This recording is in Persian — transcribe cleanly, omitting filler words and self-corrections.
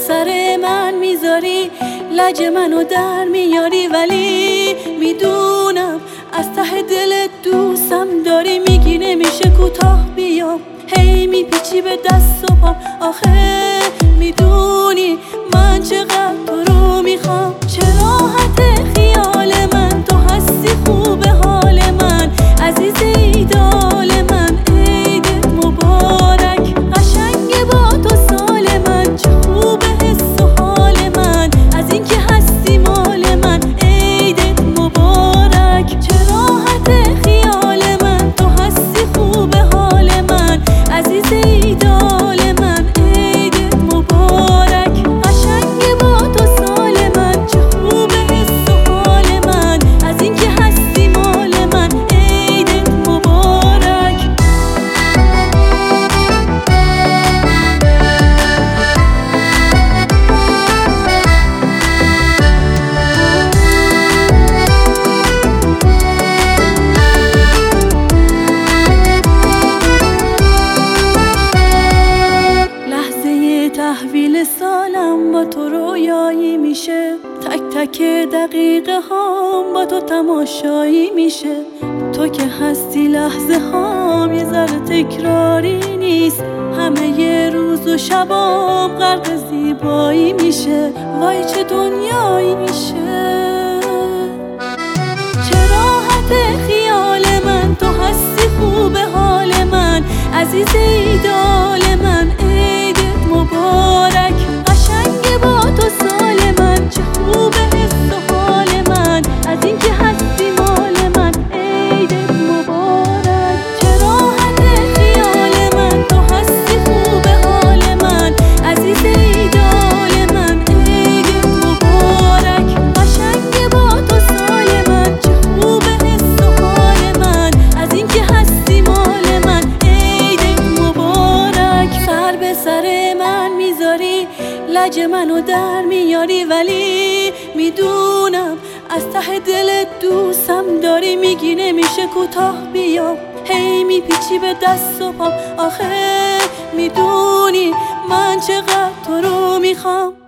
سر من میذاری، لج منو در میاری، ولی میدونم از ته دلت دوستم داری. میگی نمیشه کوتاه بیام، هی میپیچی به دست و پام. آخه میدونی من چقدر تو رو میخوام. چه راحت خیال من، تو هستی خوب حال من، عزیز ایدال من، عیدت مبارک. قشنگ با تو سال من، چه خوب حس و حال من، از این که هستی مال من، عیدت مبارک. چه راحت خیال من، تو هستی خوب حال من، عزیز ایدال من، عیدت مبارک. قشنگ با تو سال من، چه خوب حس و حال من، از این که هستی مال من، عیدت مبارک. لحظه تحویل سالم با تو رویایی میشه، تک تک دقیقه هام با تو تماشایی میشه. تو که هستی لحظه هام یه ذره تکراری نیست، همه ی روز و شبام غرق زیبایی میشه. وای چه دنیایی میشه. چه راحت خیال من، تو هستی خوب حال من، عزیز ایدال من، عیدت مبارک. قشنگ با تو سال من، چه خوب حس و حال من، از این که هستی مال من، عیدت مبارک. چه راحت خیال من، تو هستی خوب حال من، عزیز ایدال من، عیدت مبارک. قشنگ با تو سال من، چه خوب حس و حال من، از این که هستی مال من، عیدت مبارک. سر به سر من میذاری، لج منو در میاری، ولی میدونم از ته دلت دوستم داری. میگی نمیشه کوتاه بیام، هی میپیچی به دست و پام. آخه میدونی من چقدر تو رو میخوام.